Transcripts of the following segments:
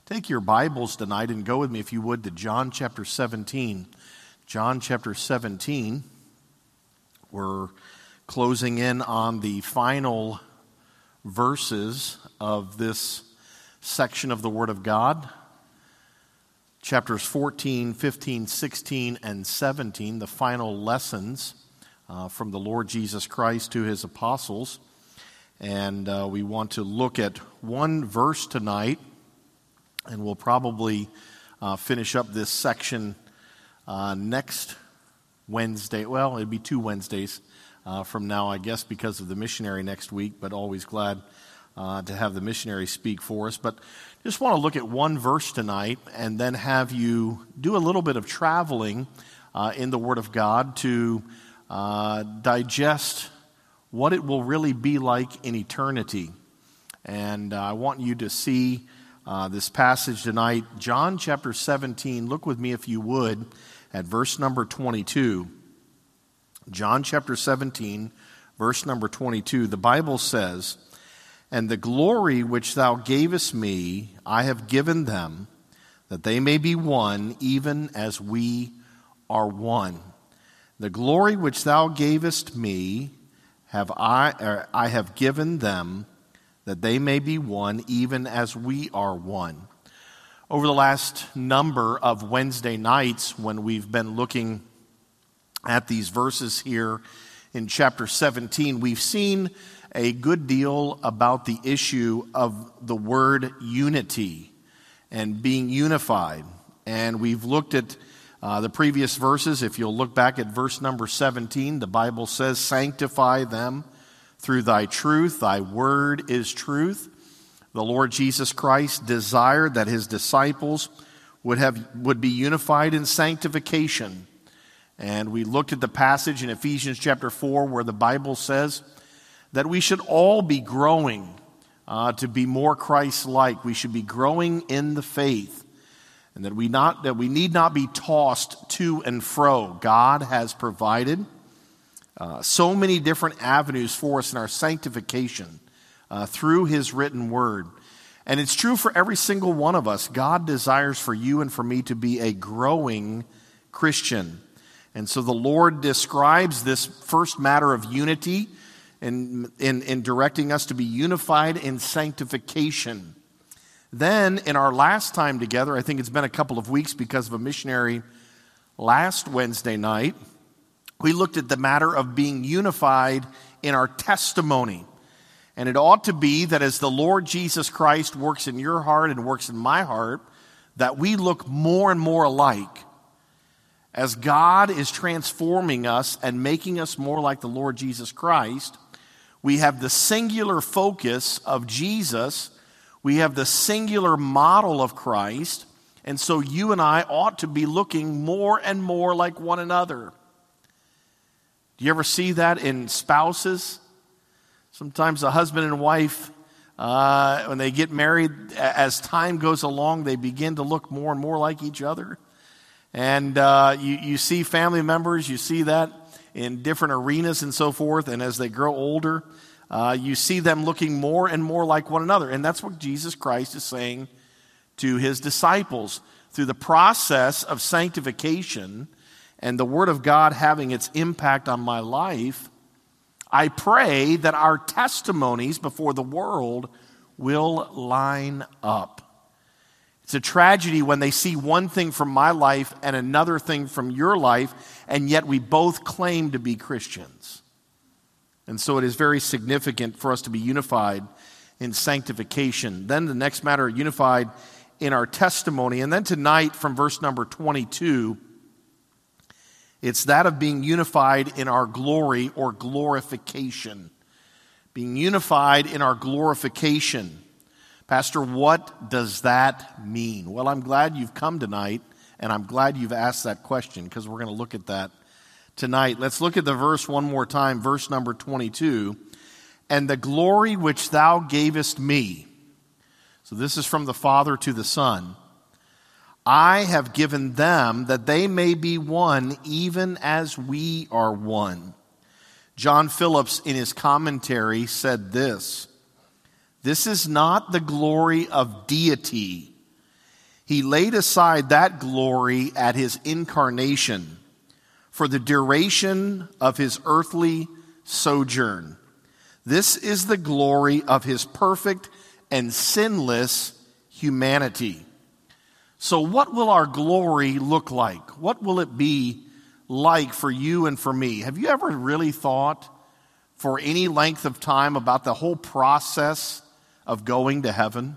Take your Bibles tonight and go with me, if you would, to John chapter 17. John chapter 17. We're closing in on the final verses of this section of the Word of God. Chapters 14, 15, 16, and 17, the final lessons from the Lord Jesus Christ to His apostles. And we want to look at one verse tonight, and we'll probably finish up this section next Wednesday. Well, it'd be 2 Wednesdays from now, I guess, because of the missionary next week, but always glad to have the missionary speak for us. But just want to look at one verse tonight and then have you do a little bit of traveling in the Word of God to digest what it will really be like in eternity. And I want you to see this passage tonight, John chapter 17. Look with me, if you would, at verse number 22. John chapter 17, verse number 22. The Bible says, "And the glory which thou gavest me, I have given them, that they may be one, even as we are one. The glory which thou gavest me, I have given them, that they may be one, even as we are one." Over the last number of Wednesday nights, when we've been looking at these verses here in chapter 17, we've seen a good deal about the issue of the word unity and being unified. And we've looked at the previous verses. If you'll look back at verse number 17, the Bible says, "Sanctify them through thy truth, thy word is truth." The Lord Jesus Christ desired that his disciples would be unified in sanctification. And we looked at the passage in Ephesians chapter 4 where the Bible says that we should all be growing to be more Christ-like. We should be growing in the faith. And that we need not be tossed to and fro. God has provided so many different avenues for us in our sanctification through His written word. And it's true for every single one of us. God desires for you and for me to be a growing Christian. And so the Lord describes this first matter of unity in directing us to be unified in sanctification. Then, in our last time together, I think it's been a couple of weeks because of a missionary last Wednesday night, we looked at the matter of being unified in our testimony. And it ought to be that as the Lord Jesus Christ works in your heart and works in my heart, that we look more and more alike. As God is transforming us and making us more like the Lord Jesus Christ, we have the singular focus of Jesus. We have the singular model of Christ, and so you and I ought to be looking more and more like one another. Do you ever see that in spouses? Sometimes a husband and wife, when they get married, as time goes along, they begin to look more and more like each other. And you see family members, you see that in different arenas and so forth, and as they grow older, you see them looking more and more like one another. And that's what Jesus Christ is saying to His disciples. Through the process of sanctification and the Word of God having its impact on my life, I pray that our testimonies before the world will line up. It's a tragedy when they see one thing from my life and another thing from your life, and yet we both claim to be Christians. And so it is very significant for us to be unified in sanctification. Then the next matter, unified in our testimony. And then tonight from verse number 22, it's that of being unified in our glory or glorification. Being unified in our glorification. Pastor, what does that mean? Well, I'm glad you've come tonight, and I'm glad you've asked that question, because we're going to look at that tonight. Let's look at the verse one more time, verse number 22. "And the glory which thou gavest me." So this is from the Father to the Son. "I have given them, that they may be one, even as we are one." John Phillips, in his commentary, said this: "This is not the glory of deity, He laid aside that glory at his incarnation for the duration of his earthly sojourn. This is the glory of his perfect and sinless humanity. So what will our glory look like? What will it be like for you and for me? Have you ever really thought for any length of time about the whole process of going to heaven?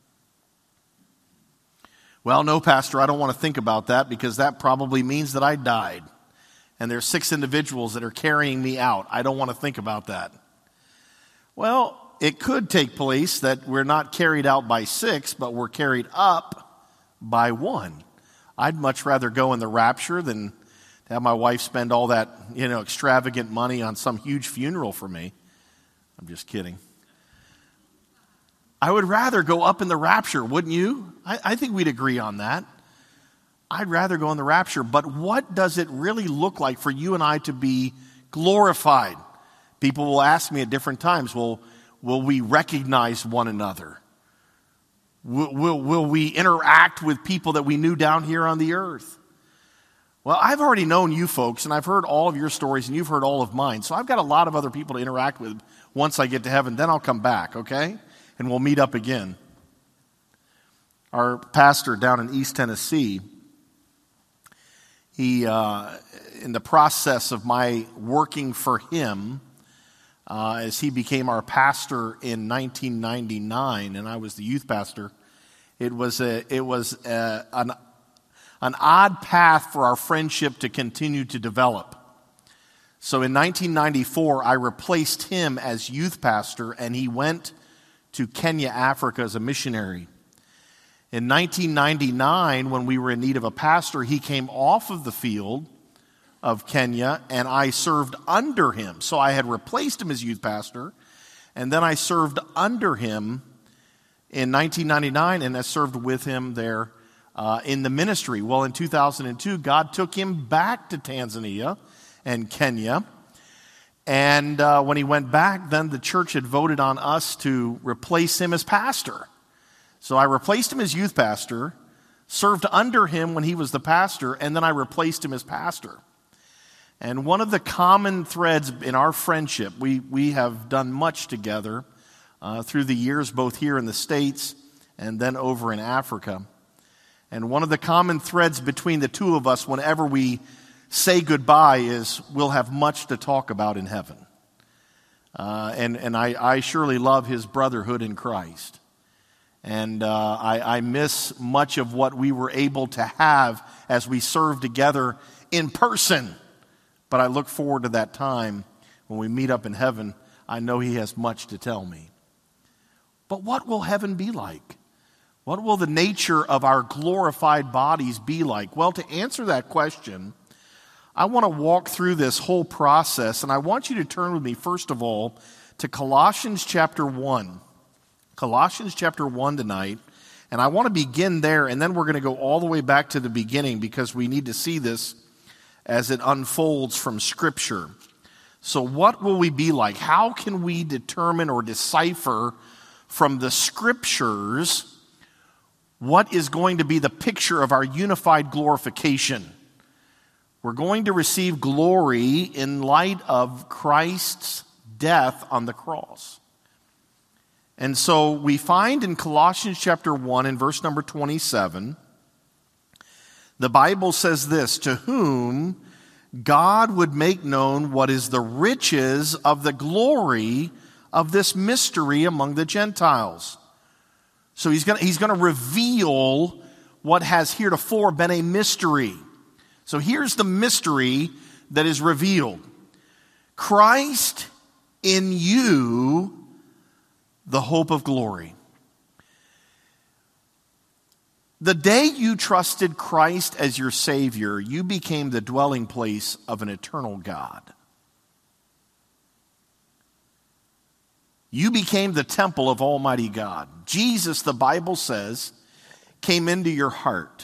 Well, no, Pastor, I don't want to think about that because that probably means that I died. And there's 6 individuals that are carrying me out. I don't want to think about that. Well, it could take place that we're not carried out by 6, but we're carried up by 1. I'd much rather go in the rapture than to have my wife spend all that, extravagant money on some huge funeral for me. I'm just kidding. I would rather go up in the rapture, wouldn't you? I think we'd agree on that. I'd rather go in the rapture. But what does it really look like for you and I to be glorified? People will ask me at different times, will we recognize one another? Will we interact with people that we knew down here on the earth? Well, I've already known you folks, and I've heard all of your stories, and you've heard all of mine. So I've got a lot of other people to interact with once I get to heaven. Then I'll come back, okay? And we'll meet up again. Our pastor down in East Tennessee, he, in the process of my working for him, as he became our pastor in 1999, and I was the youth pastor, it was an odd path for our friendship to continue to develop. So in 1994, I replaced him as youth pastor, and he went to Kenya, Africa as a missionary. In 1999, when we were in need of a pastor, he came off of the field of Kenya, and I served under him. So I had replaced him as youth pastor, and then I served under him in 1999, and I served with him there in the ministry. Well, in 2002, God took him back to Tanzania and Kenya, and when he went back, then the church had voted on us to replace him as pastor. So I replaced him as youth pastor, served under him when he was the pastor, and then I replaced him as pastor. And one of the common threads in our friendship, we have done much together through the years, both here in the States and then over in Africa. And one of the common threads between the two of us whenever we say goodbye is we'll have much to talk about in heaven. And I surely love his brotherhood in Christ. And I miss much of what we were able to have as we served together in person. But I look forward to that time when we meet up in heaven. I know he has much to tell me. But what will heaven be like? What will the nature of our glorified bodies be like? Well, to answer that question, I want to walk through this whole process, and I want you to turn with me, first of all, to Colossians chapter 1. Colossians chapter 1 tonight, and I want to begin there, and then we're going to go all the way back to the beginning because we need to see this as it unfolds from Scripture. So what will we be like? How can we determine or decipher from the Scriptures what is going to be the picture of our unified glorification? We're going to receive glory in light of Christ's death on the cross. And so we find in Colossians chapter 1 and verse number 27, the Bible says this, to whom God would make known what is the riches of the glory of this mystery among the Gentiles. So he's going to reveal what has heretofore been a mystery. So here's the mystery that is revealed. Christ in you, the hope of glory. The day you trusted Christ as your Savior, you became the dwelling place of an eternal God. You became the temple of Almighty God. Jesus, the Bible says, came into your heart.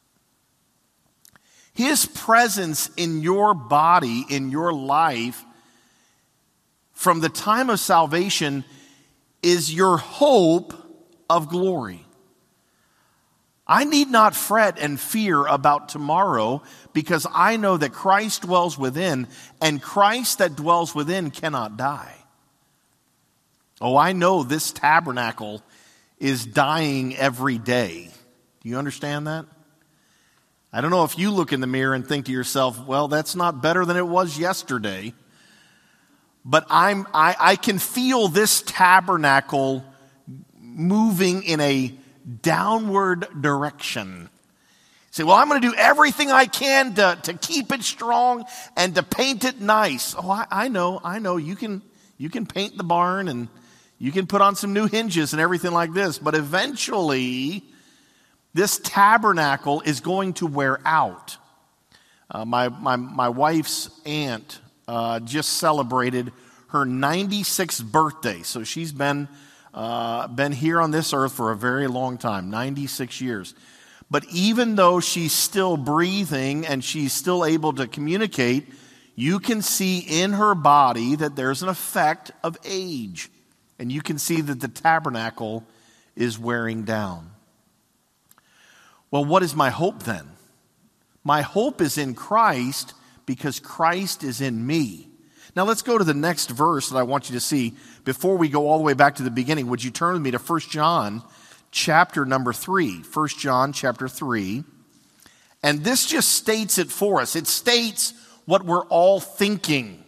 His presence in your body, in your life, from the time of salvation, is your hope of glory. I need not fret and fear about tomorrow because I know that Christ dwells within, and Christ that dwells within cannot die. Oh, I know this tabernacle is dying every day. Do you understand that? I don't know if you look in the mirror and think to yourself, well, that's not better than it was yesterday. But I can feel this tabernacle moving in a downward direction. Say, well, I'm going to do everything I can to keep it strong and to paint it nice. Oh, I know. You can paint the barn and you can put on some new hinges and everything like this. But eventually, this tabernacle is going to wear out. My wife's aunt just celebrated her 96th birthday. So she's been here on this earth for a very long time, 96 years. But even though she's still breathing and she's still able to communicate, you can see in her body that there's an effect of age. And you can see that the tabernacle is wearing down. Well, what is my hope then? My hope is in Christ because Christ is in me. Now let's go to the next verse that I want you to see. Before we go all the way back to the beginning, would you turn with me to 1 John chapter number 3. 1 John chapter 3. And this just states it for us. It states what we're all thinking.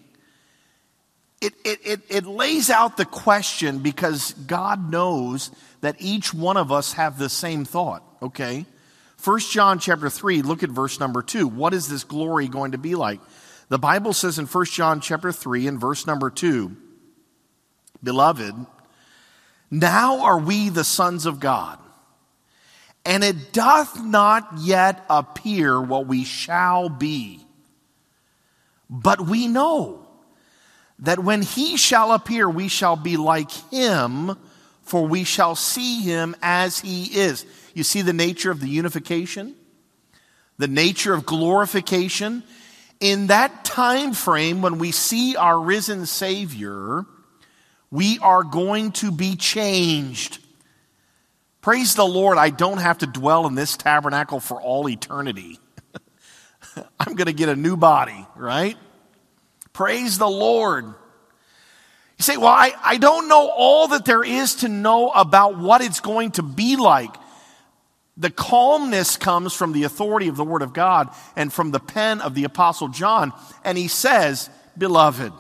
It lays out the question because God knows that each one of us have the same thought, okay? 1 John chapter 3, look at verse number 2. What is this glory going to be like? The Bible says in 1 John chapter 3 and verse number 2, Beloved, now are we the sons of God, and it doth not yet appear what we shall be. But we know that when he shall appear, we shall be like him, for we shall see him as he is. You see the nature of the unification? The nature of glorification? In that time frame, when we see our risen Savior, we are going to be changed. Praise the Lord, I don't have to dwell in this tabernacle for all eternity. I'm going to get a new body, right? Praise the Lord. You say, well, I don't know all that there is to know about what it's going to be like. The calmness comes from the authority of the Word of God and from the pen of the Apostle John. And he says, Beloved,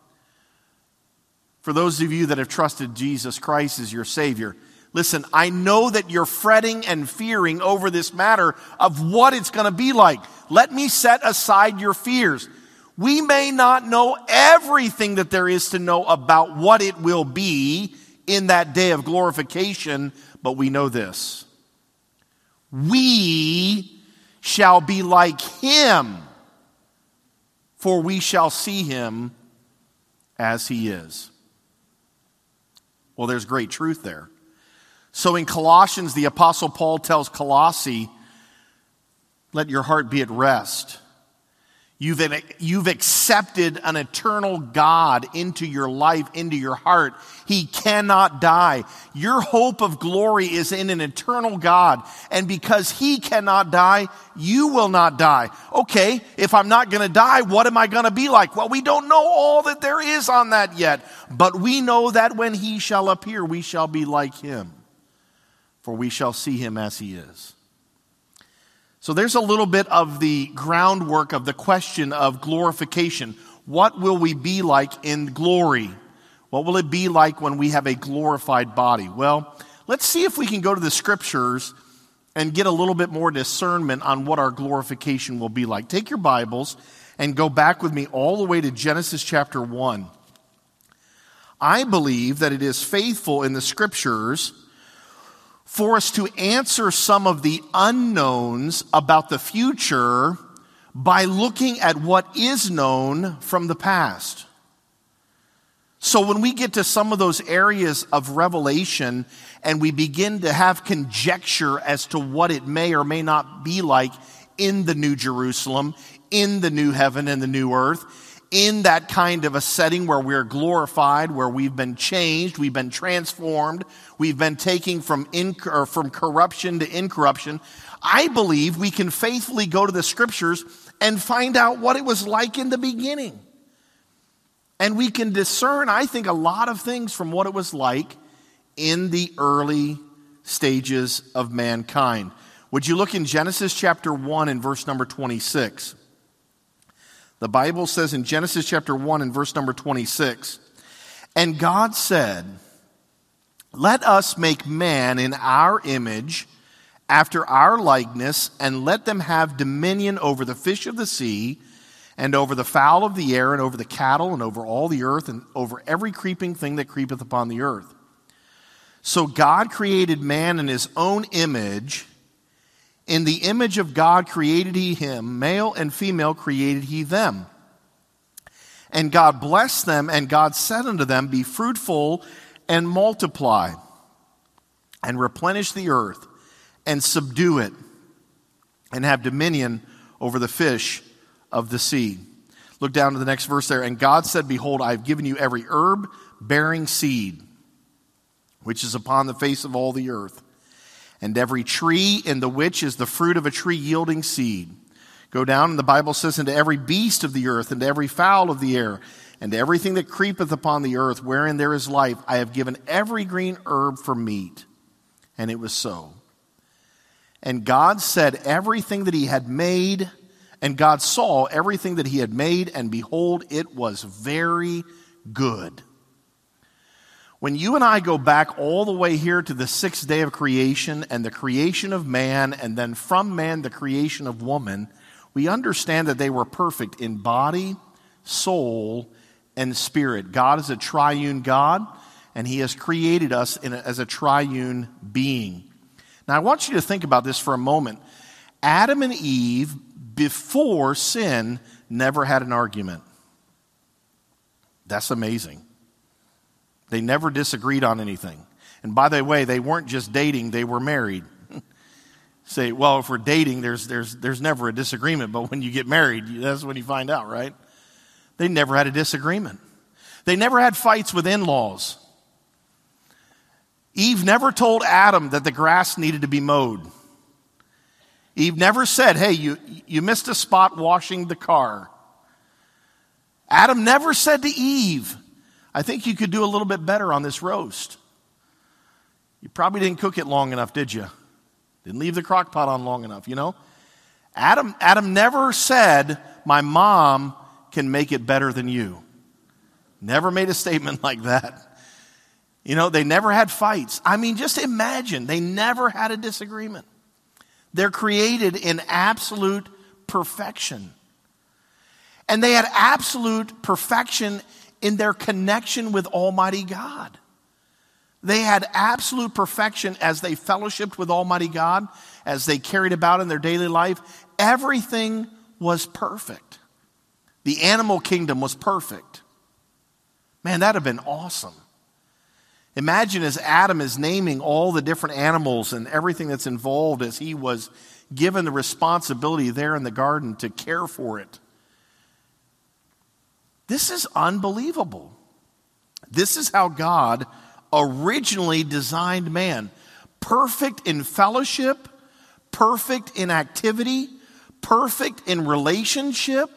for those of you that have trusted Jesus Christ as your Savior, listen, I know that you're fretting and fearing over this matter of what it's going to be like. Let me set aside your fears. We may not know everything that there is to know about what it will be in that day of glorification, but we know this. We shall be like him, for we shall see him as he is. Well, there's great truth there. So in Colossians, the Apostle Paul tells Colossae, let your heart be at rest. You've accepted an eternal God into your life, into your heart. He cannot die. Your hope of glory is in an eternal God. And because he cannot die, you will not die. Okay, if I'm not going to die, what am I going to be like? Well, we don't know all that there is on that yet. But we know that when he shall appear, we shall be like him. For we shall see him as he is. So there's a little bit of the groundwork of the question of glorification. What will we be like in glory? What will it be like when we have a glorified body? Well, let's see if we can go to the scriptures and get a little bit more discernment on what our glorification will be like. Take your Bibles and go back with me all the way to Genesis chapter 1. I believe that it is faithful in the scriptures for us to answer some of the unknowns about the future by looking at what is known from the past. So when we get to some of those areas of revelation and we begin to have conjecture as to what it may or may not be like in the New Jerusalem, in the new heaven and the new earth, in that kind of a setting where we're glorified, where we've been changed, we've been transformed, we've been taken from corruption to incorruption, I believe we can faithfully go to the scriptures and find out what it was like in the beginning. And we can discern, I think, a lot of things from what it was like in the early stages of mankind. Would you look in Genesis chapter 1 and verse number 26? The Bible says in Genesis chapter 1 and verse number 26, "And God said, let us make man in our image, after our likeness, and let them have dominion over the fish of the sea, and over the fowl of the air, and over the cattle, and over all the earth, and over every creeping thing that creepeth upon the earth. So God created man in his own image. In the image of God created he him, male and female created he them. And God blessed them, and God said unto them, be fruitful and multiply, and replenish the earth, and subdue it, and have dominion over the fish of the sea." Look down to the next verse there. "And God said, behold, I have given you every herb bearing seed, which is upon the face of all the earth, and every tree in the which is the fruit of a tree yielding seed." Go down, and the Bible says, "And to every beast of the earth, and to every fowl of the air, and to everything that creepeth upon the earth, wherein there is life, I have given every green herb for meat." And it was so. And God said everything that he had made, and God saw everything that he had made, and behold, it was very good. When you and I go back all the way here to the sixth day of creation and the creation of man, and then from man the creation of woman, we understand that they were perfect in body, soul, and spirit. God is a triune God, and he has created us as a triune being. Now I want you to think about this for a moment. Adam and Eve, before sin, never had an argument. That's amazing. They never disagreed on anything. And by the way, they weren't just dating, they were married. Say, well, if we're dating, there's never a disagreement, but when you get married, that's when you find out, right? They never had a disagreement. They never had fights with in-laws. Eve never told Adam that the grass needed to be mowed. Eve never said, hey, you missed a spot washing the car. Adam never said to Eve, I think you could do a little bit better on this roast. You probably didn't cook it long enough, did you? Didn't leave the crock pot on long enough, you know? Adam never said, my mom can make it better than you. Never made a statement like that. You know, they never had fights. I mean, just imagine, they never had a disagreement. They're created in absolute perfection. And they had absolute perfection in their connection with Almighty God. They had absolute perfection as they fellowshiped with Almighty God, as they carried about in their daily life. Everything was perfect. The animal kingdom was perfect. Man, that would have been awesome. Imagine as Adam is naming all the different animals and everything that's involved as he was given the responsibility there in the garden to care for it. This is unbelievable. This is how God originally designed man. Perfect in fellowship, perfect in activity, perfect in relationship.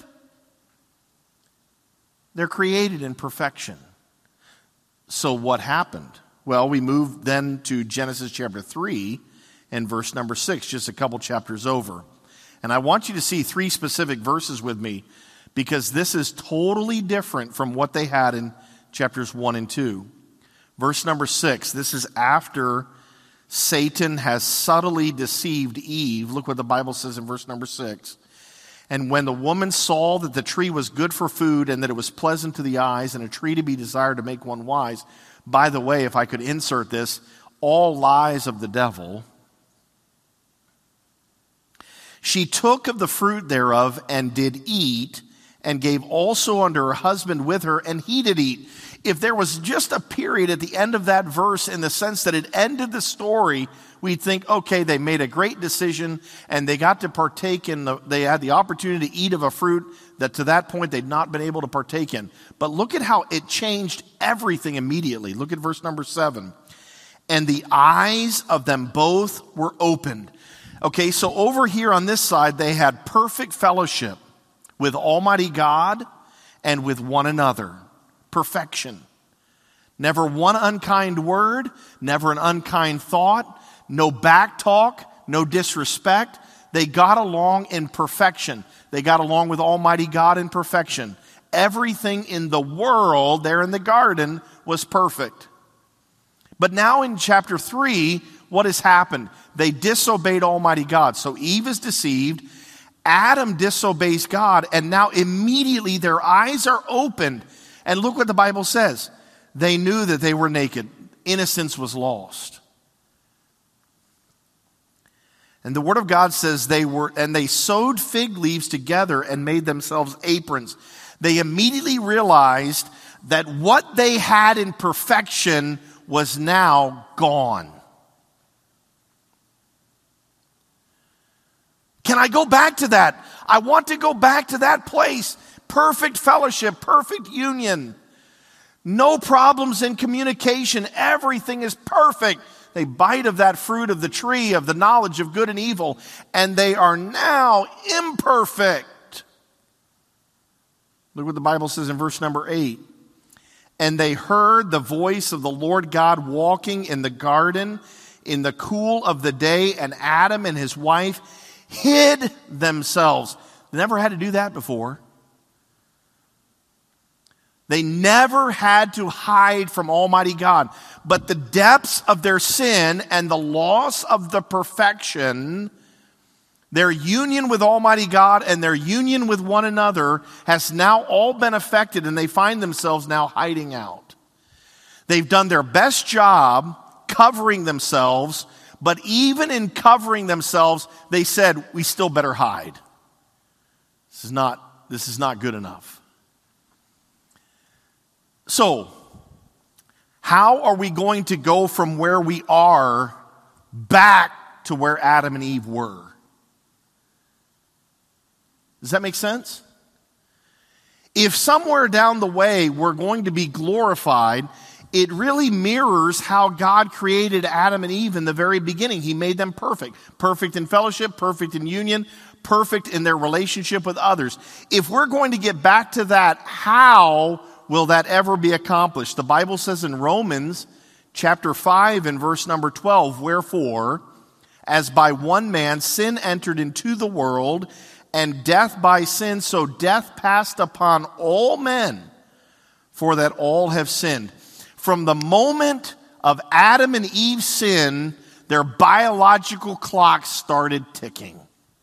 They're created in perfection. So what happened? Well, we move then to Genesis chapter 3 and verse number 6, just a couple chapters over. And I want you to see 3 specific verses with me, because this is totally different from what they had in chapters 1 and 2. Verse number 6, this is after Satan has subtly deceived Eve. Look what the Bible says in verse number 6. And when the woman saw that the tree was good for food, and that it was pleasant to the eyes, and a tree to be desired to make one wise. By the way, if I could insert this, all lies of the devil. She took of the fruit thereof, and did eat, and gave also unto her husband with her, and he did eat. if there was just a period at the end of that verse in the sense that it ended the story, we'd think, okay, they made a great decision and they got to partake they had the opportunity to eat of a fruit that to that point they'd not been able to partake in. But look at how it changed everything immediately. Look at verse number 7. And the eyes of them both were opened. Okay, so over here on this side, they had perfect fellowship with Almighty God and with one another. Perfection. Never one unkind word, never an unkind thought, no back talk, no disrespect. They got along in perfection. They got along with Almighty God in perfection. Everything in the world there in the garden was perfect. But now in chapter 3, what has happened? They disobeyed Almighty God. So Eve is deceived. Adam disobeys God. And now immediately their eyes are opened. And look what the Bible says. They knew that they were naked. Innocence was lost. And the Word of God says they sewed fig leaves together and made themselves aprons. They immediately realized that what they had in perfection was now gone. Can I go back to that? I want to go back to that place. Perfect fellowship, perfect union. No problems in communication. Everything is perfect. They bite of that fruit of the tree of the knowledge of good and evil, and they are now imperfect. Look what the Bible says in verse number 8. And they heard the voice of the Lord God walking in the garden in the cool of the day, and Adam and his wife hid themselves. They never had to do that before. They never had to hide from Almighty God. But the depths of their sin and the loss of the perfection, their union with Almighty God and their union with one another has now all been affected, and they find themselves now hiding out. They've done their best job covering themselves, but even in covering themselves, they said, we still better hide. This is not good enough. So, how are we going to go from where we are back to where Adam and Eve were? Does that make sense? If somewhere down the way we're going to be glorified, it really mirrors how God created Adam and Eve in the very beginning. He made them perfect. Perfect in fellowship, perfect in union, perfect in their relationship with others. If we're going to get back to that, how will that ever be accomplished? The Bible says in Romans chapter 5 and verse number 12, wherefore, as by one man sin entered into the world, and death by sin, so death passed upon all men, for that all have sinned. From the moment of Adam and Eve's sin, their biological clocks started ticking.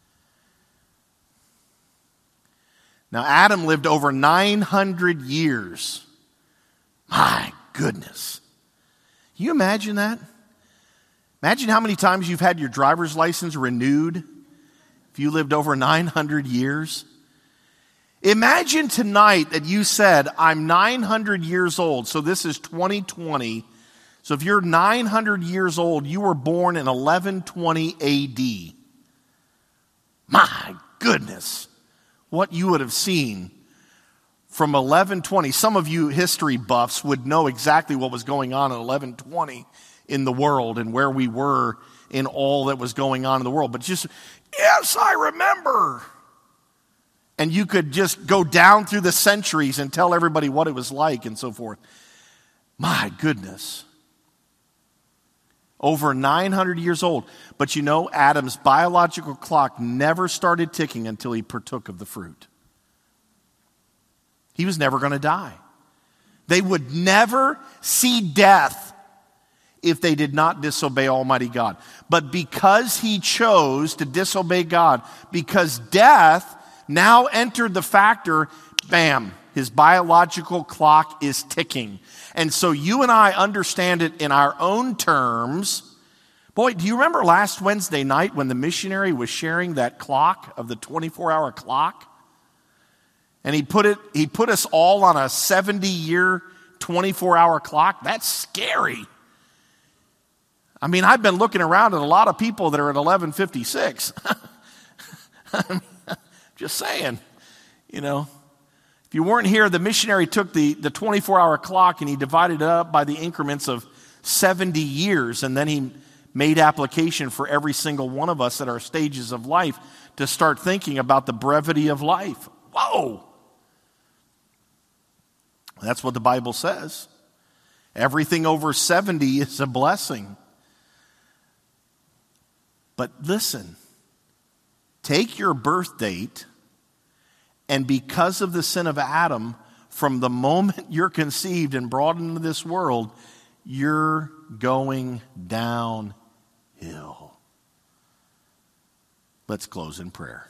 Now, Adam lived over 900 years. My goodness. Can you imagine that? Imagine how many times you've had your driver's license renewed if you lived over 900 years. Imagine tonight that you said, I'm 900 years old, so this is 2020. So if you're 900 years old, you were born in 1120 AD. My goodness. What you would have seen from 1120. Some of you history buffs would know exactly what was going on in 1120 in the world and where we were in all that was going on in the world. But just, yes, I remember. And you could just go down through the centuries and tell everybody what it was like and so forth. My goodness. Over 900 years old. But you know, Adam's biological clock never started ticking until he partook of the fruit. He was never going to die. They would never see death if they did not disobey Almighty God. But because he chose to disobey God, because death now entered the factor, bam, his biological clock is ticking. And so you and I understand it in our own terms. Boy, do you remember last Wednesday night when the missionary was sharing that clock of the 24-hour clock? And he put us all on a 70-year 24-hour clock, that's scary. I mean, I've been looking around at a lot of people that are at 11:56. Just saying, If you weren't here, the missionary took the 24-hour clock and he divided it up by the increments of 70 years, and then he made application for every single one of us at our stages of life to start thinking about the brevity of life. Whoa! That's what the Bible says. Everything over 70 is a blessing. But listen, take your birth date, and because of the sin of Adam, from the moment you're conceived and brought into this world, you're going downhill. Let's close in prayer.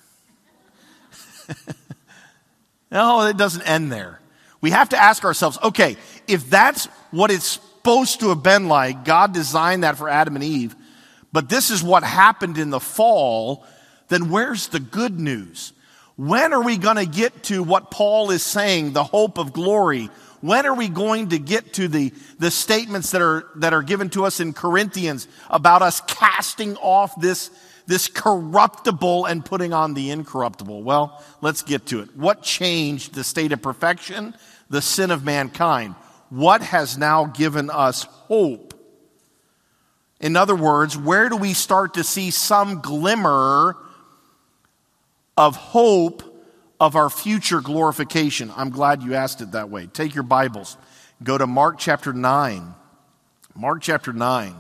No, it doesn't end there. We have to ask ourselves, okay, if that's what it's supposed to have been like, God designed that for Adam and Eve, but this is what happened in the fall, then where's the good news? When are we going to get to what Paul is saying, the hope of glory? When are we going to get to the statements that are given to us in Corinthians about us casting off this corruptible and putting on the incorruptible? Well, let's get to it. What changed the state of perfection? The sin of mankind. What has now given us hope? In other words, where do we start to see some glimmer of hope of our future glorification? I'm glad you asked it that way. Take your Bibles. Go to Mark chapter 9. Mark chapter 9.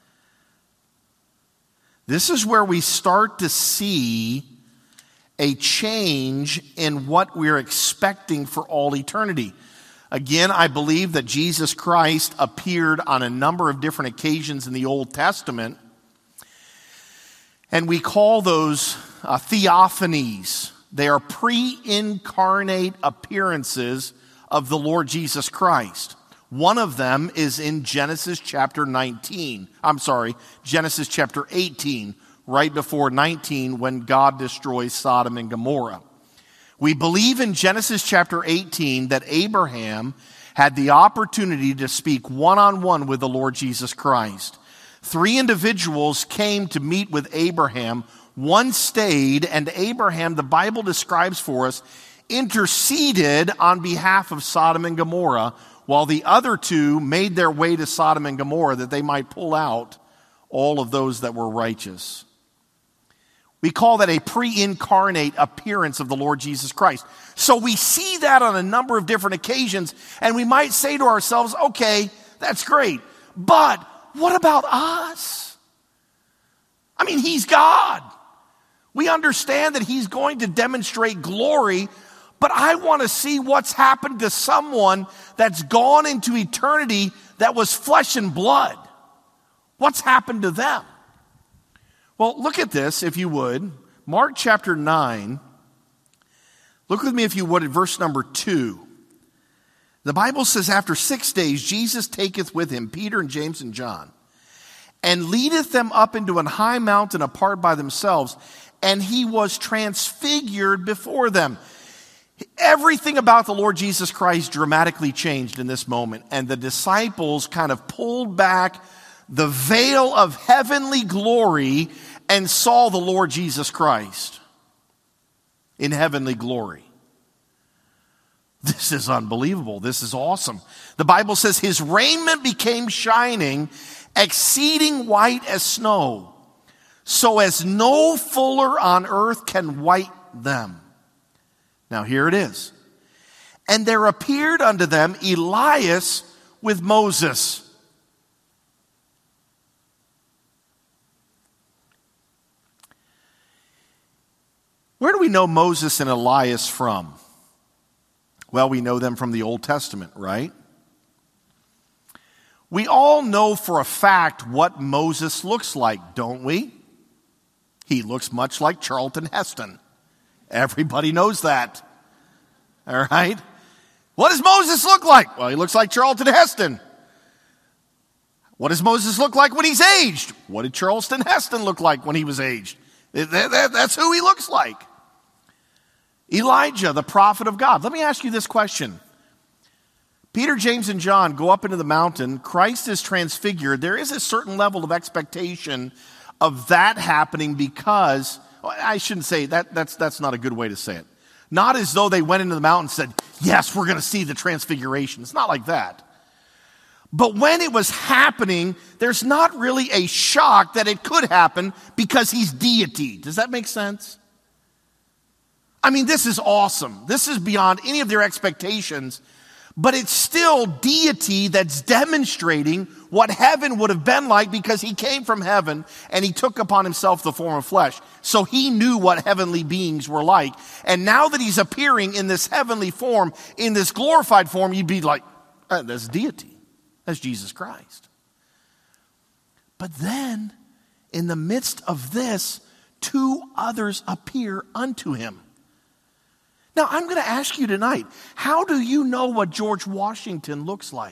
This is where we start to see a change in what we're expecting for all eternity. Again, I believe that Jesus Christ appeared on a number of different occasions in the Old Testament, and we call those theophanies. They are pre-incarnate appearances of the Lord Jesus Christ. One of them is in Genesis chapter 18, right before 19, when God destroys Sodom and Gomorrah. We believe in Genesis chapter 18 that Abraham had the opportunity to speak one-on-one with the Lord Jesus Christ. 3 individuals came to meet with Abraham. One stayed, and Abraham, the Bible describes for us, interceded on behalf of Sodom and Gomorrah, while the other 2 made their way to Sodom and Gomorrah that they might pull out all of those that were righteous. We call that a pre-incarnate appearance of the Lord Jesus Christ. So we see that on a number of different occasions, and we might say to ourselves, okay, that's great, but what about us? I mean, he's God. We understand that he's going to demonstrate glory, but I want to see what's happened to someone that's gone into eternity that was flesh and blood. What's happened to them? Well, look at this, if you would. Mark chapter 9. Look with me, if you would, at verse number 2. The Bible says, after 6 days, Jesus taketh with him Peter and James and John, and leadeth them up into an high mountain apart by themselves, and he was transfigured before them. Everything about the Lord Jesus Christ dramatically changed in this moment, and the disciples kind of pulled back the veil of heavenly glory and saw the Lord Jesus Christ in heavenly glory. This is unbelievable. This is awesome. The Bible says his raiment became shining, exceeding white as snow, so as no fuller on earth can white them. Now here it is. And there appeared unto them Elias with Moses. Where do we know Moses and Elias from? Well, we know them from the Old Testament, right? We all know for a fact what Moses looks like, don't we? He looks much like Charlton Heston. Everybody knows that. All right? What does Moses look like? Well, he looks like Charlton Heston. What does Moses look like when he's aged? What did Charlton Heston look like when he was aged? That's who he looks like. Elijah, the prophet of God. Let me ask you this question. Peter, James, and John go up into the mountain. Christ is transfigured. There is a certain level of expectation of that happening because, I shouldn't say that, that's not a good way to say it. Not as though they went into the mountain and said, yes, we're going to see the transfiguration. It's not like that. But when it was happening, there's not really a shock that it could happen because he's deity. Does that make sense? I mean, this is awesome. This is beyond any of their expectations. But it's still deity that's demonstrating what heaven would have been like because he came from heaven and he took upon himself the form of flesh. So he knew what heavenly beings were like. And now that he's appearing in this heavenly form, in this glorified form, you'd be like, that's deity. That's Jesus Christ. But then, in the midst of this, two others appear unto him. Now, I'm going to ask you tonight, how do you know what George Washington looks like?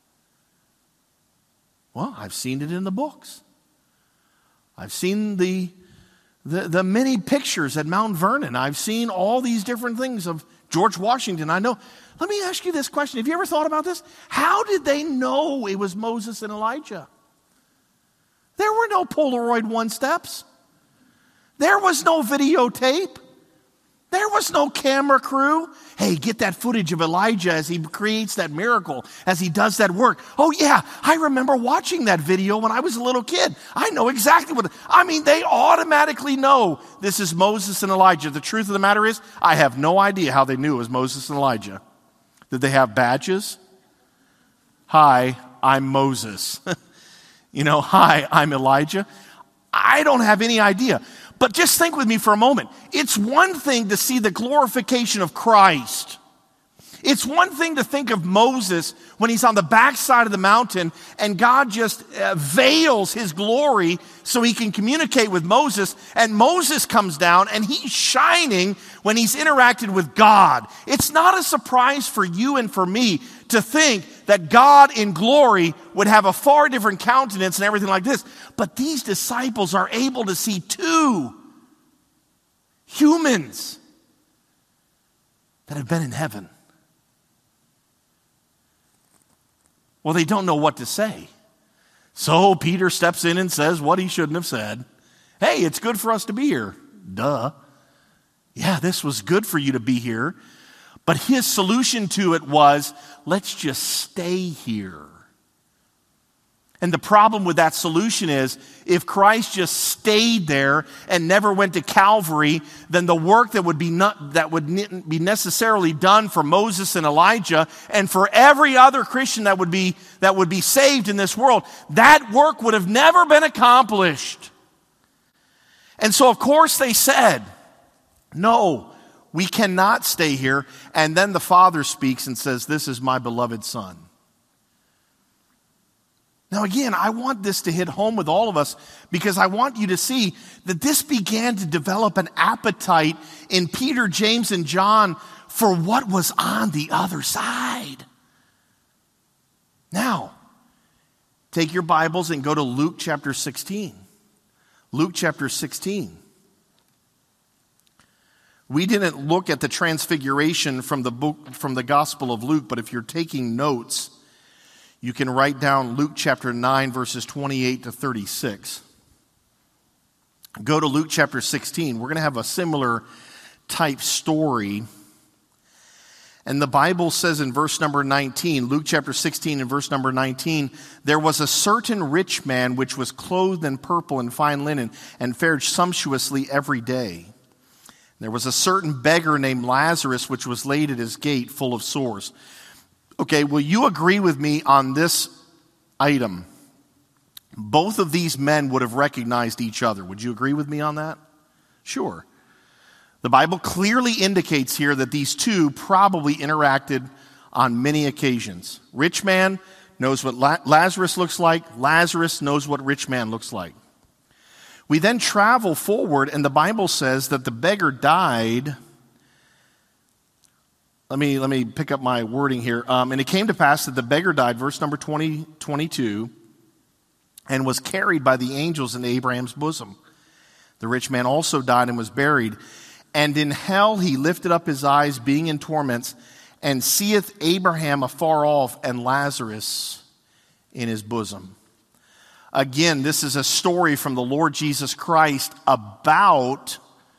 Well, I've seen it in the books. I've seen the many pictures at Mount Vernon. I've seen all these different things of George Washington. I know. Let me ask you this question. Have you ever thought about this? How did they know it was Moses and Elijah? There were no Polaroid one-steps. There was no videotape. There was no camera crew. Hey, get that footage of Elijah as he creates that miracle, as he does that work. Oh yeah, I remember watching that video when I was a little kid. I know exactly they automatically know this is Moses and Elijah. The truth of the matter is, I have no idea how they knew it was Moses and Elijah. Did they have badges? Hi, I'm Moses. Hi, I'm Elijah. I don't have any idea. But just think with me for a moment. It's one thing to see the glorification of Christ. It's one thing to think of Moses when he's on the backside of the mountain and God just veils his glory so he can communicate with Moses. And Moses comes down and he's shining when he's interacted with God. It's not a surprise for you and for me to think that God in glory would have a far different countenance and everything like this. But these disciples are able to see two humans that have been in heaven. Well, they don't know what to say. So Peter steps in and says what he shouldn't have said. Hey, it's good for us to be here. Duh. Yeah, this was good for you to be here. But his solution to it was, let's just stay here. And the problem with that solution is, if Christ just stayed there and never went to Calvary, then the work that would be necessarily done for Moses and Elijah and for every other Christian that would be saved in this world, that work would have never been accomplished. And so, of course, they said, no, we cannot stay here. And then the Father speaks and says, this is my beloved Son. Now again, I want this to hit home with all of us because I want you to see that this began to develop an appetite in Peter, James, and John for what was on the other side. Now, take your Bibles and go to Luke chapter 16. Luke chapter 16. We didn't look at the transfiguration from the Gospel of Luke, but if you're taking notes, you can write down Luke chapter 9, verses 28 to 36. Go to Luke chapter 16. We're going to have a similar type story. And the Bible says in verse number 19, Luke chapter 16 and verse number 19, there was a certain rich man which was clothed in purple and fine linen and fared sumptuously every day. There was a certain beggar named Lazarus which was laid at his gate full of sores. Okay, will you agree with me on this item? Both of these men would have recognized each other. Would you agree with me on that? Sure. The Bible clearly indicates here that these two probably interacted on many occasions. Rich man knows what Lazarus looks like. Lazarus knows what rich man looks like. We then travel forward, and the Bible says that the beggar died. Let me pick up my wording here. And it came to pass that the beggar died, verse number 22, and was carried by the angels into Abraham's bosom. The rich man also died and was buried. And in hell he lifted up his eyes, being in torments, and seeth Abraham afar off, and Lazarus in his bosom. Again, this is a story from the Lord Jesus Christ about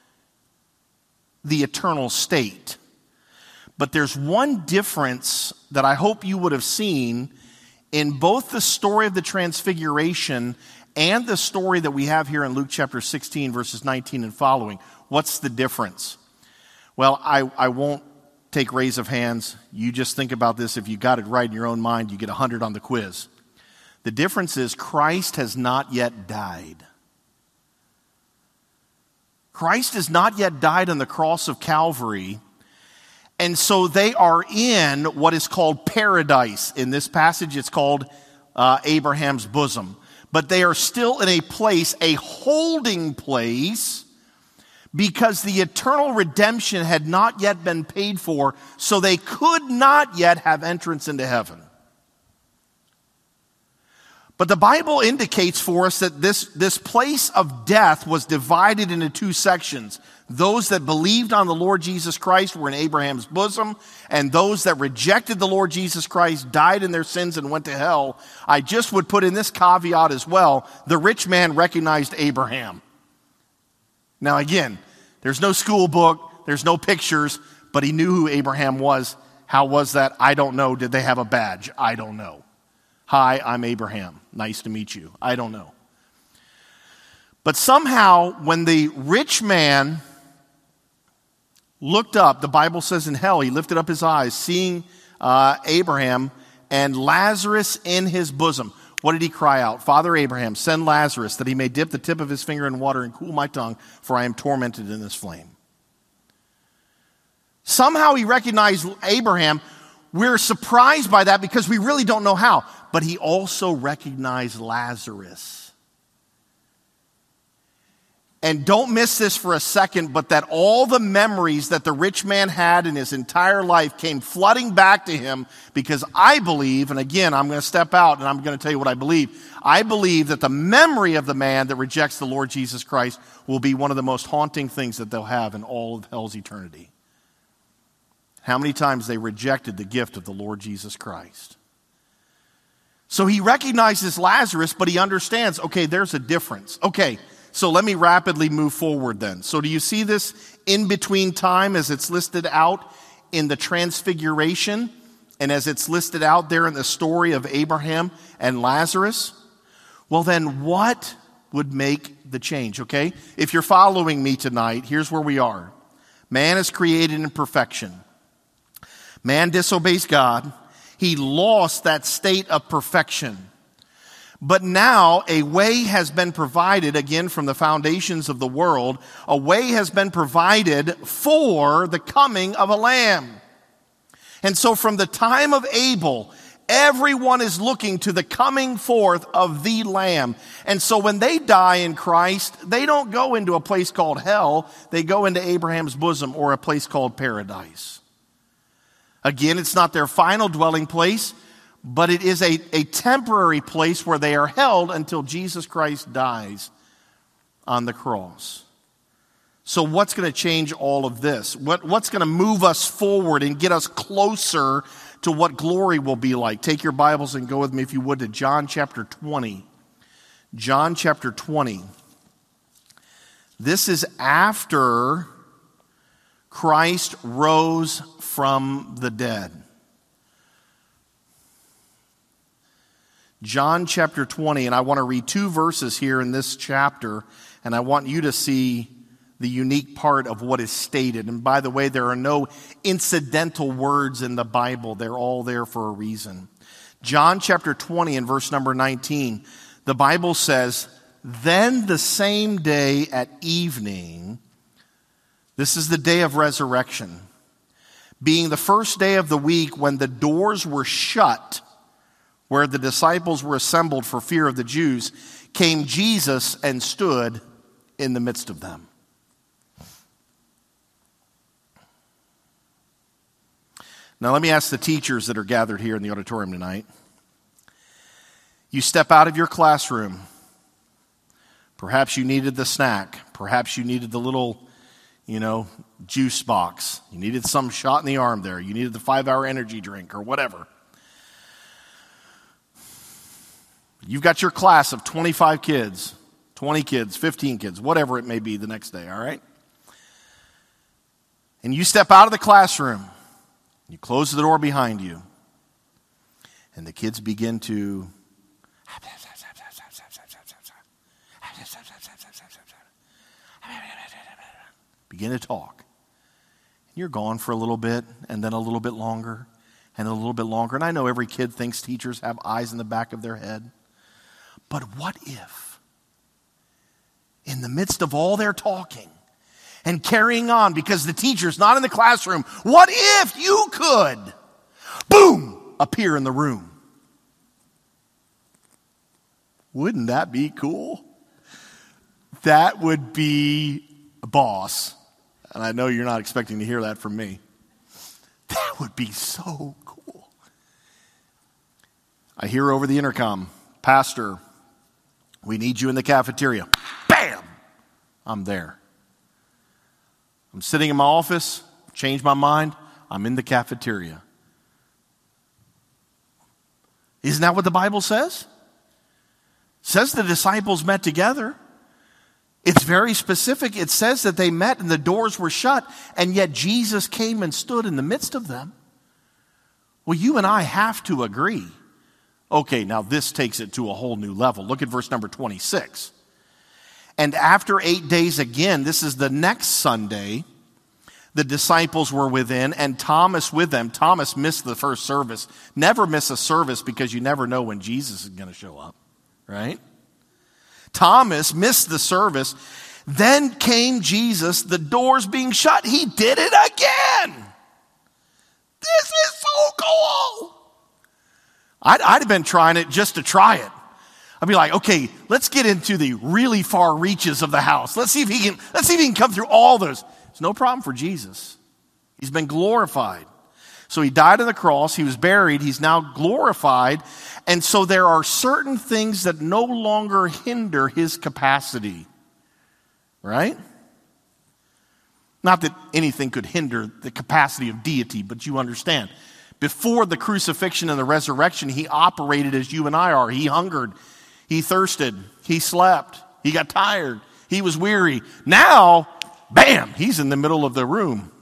the eternal state. But there's one difference that I hope you would have seen in both the story of the Transfiguration and the story that we have here in Luke chapter 16, verses 19 and following. What's the difference? Well, I won't take raise of hands. You just think about this. If you got it right in your own mind, you get 100 on the quiz. The difference is Christ has not yet died. Christ has not yet died on the cross of Calvary. And so they are in what is called paradise. In this passage, it's called Abraham's bosom. But they are still in a place, a holding place, because the eternal redemption had not yet been paid for, so they could not yet have entrance into heaven. But the Bible indicates for us that this place of death was divided into two sections. Those that believed on the Lord Jesus Christ were in Abraham's bosom, and those that rejected the Lord Jesus Christ died in their sins and went to hell. I just would put in this caveat as well. The rich man recognized Abraham. Now again, there's no school book, there's no pictures, but he knew who Abraham was. How was that? I don't know. Did they have a badge? I don't know. Hi, I'm Abraham. Nice to meet you. I don't know. But somehow, when the rich man looked up, the Bible says in hell, he lifted up his eyes, seeing Abraham and Lazarus in his bosom. What did he cry out? Father Abraham, send Lazarus that he may dip the tip of his finger in water and cool my tongue, for I am tormented in this flame. Somehow he recognized Abraham. We're surprised by that because we really don't know how. But he also recognized Lazarus. And don't miss this for a second, but that all the memories that the rich man had in his entire life came flooding back to him, because I believe, and again, I'm going to step out and I'm going to tell you what I believe. I believe that the memory of the man that rejects the Lord Jesus Christ will be one of the most haunting things that they'll have in all of hell's eternity. How many times they rejected the gift of the Lord Jesus Christ. So he recognizes Lazarus, but he understands, okay, there's a difference. Okay, so let me rapidly move forward then. So do you see this in between time as it's listed out in the Transfiguration and as it's listed out there in the story of Abraham and Lazarus? Well then, what would make the change, okay? If you're following me tonight, here's where we are. Man is created in perfection. Man disobeys God. He lost that state of perfection. But now a way has been provided, again from the foundations of the world, a way has been provided for the coming of a lamb. And so from the time of Abel, everyone is looking to the coming forth of the lamb. And so when they die in Christ, they don't go into a place called hell. They go into Abraham's bosom, or a place called paradise. Again, it's not their final dwelling place, but it is a temporary place where they are held until Jesus Christ dies on the cross. So what's going to change all of this? What's going to move us forward and get us closer to what glory will be like? Take your Bibles and go with me, if you would, to John chapter 20. John chapter 20. This is after Christ rose from the dead. John chapter 20, and I want to read two verses here in this chapter, and I want you to see the unique part of what is stated. And by the way, there are no incidental words in the Bible. They're all there for a reason. John chapter 20 and verse number 19, the Bible says, "Then the same day at evening," this is the day of resurrection, "being the first day of the week, when the doors were shut, where the disciples were assembled for fear of the Jews, came Jesus and stood in the midst of them." Now let me ask the teachers that are gathered here in the auditorium tonight. You step out of your classroom. Perhaps you needed the snack. Perhaps you needed the little juice box. You needed some shot in the arm there. You needed the 5-hour energy drink or whatever. You've got your class of 25 kids, 20 kids, 15 kids, whatever it may be the next day, all right? And you step out of the classroom. You close the door behind you. And the kids begin to talk. And you're gone for a little bit, and then a little bit longer, and a little bit longer. And I know every kid thinks teachers have eyes in the back of their head. But what if, in the midst of all their talking and carrying on because the teacher's not in the classroom, what if you could, boom, appear in the room? Wouldn't that be cool? That would be a boss. And I know you're not expecting to hear that from me. That would be so cool. I hear over the intercom, Pastor, we need you in the cafeteria. Bam! I'm there. I'm sitting in my office, changed my mind, I'm in the cafeteria. Isn't that what the Bible says? It says the disciples met together. It's very specific. It says that they met and the doors were shut, and yet Jesus came and stood in the midst of them. Well, you and I have to agree. Okay, now this takes it to a whole new level. Look at verse number 26. And after 8 days again, this is the next Sunday, the disciples were within and Thomas with them. Thomas missed the first service. Never miss a service because you never know when Jesus is going to show up, right? Thomas missed the service. Then came Jesus, the doors being shut. He did it again. This is so cool. I'd have been trying it just to try it. I'd be like, okay, let's get into the really far reaches of the house. Let's see if he can come through all those. It's no problem for Jesus. He's been glorified. So he died on the cross. He was buried. He's now glorified. And so there are certain things that no longer hinder his capacity. Right? Not that anything could hinder the capacity of deity, but you understand. Before the crucifixion and the resurrection, he operated as you and I are. He hungered. He thirsted. He slept. He got tired. He was weary. Now, bam, he's in the middle of the room.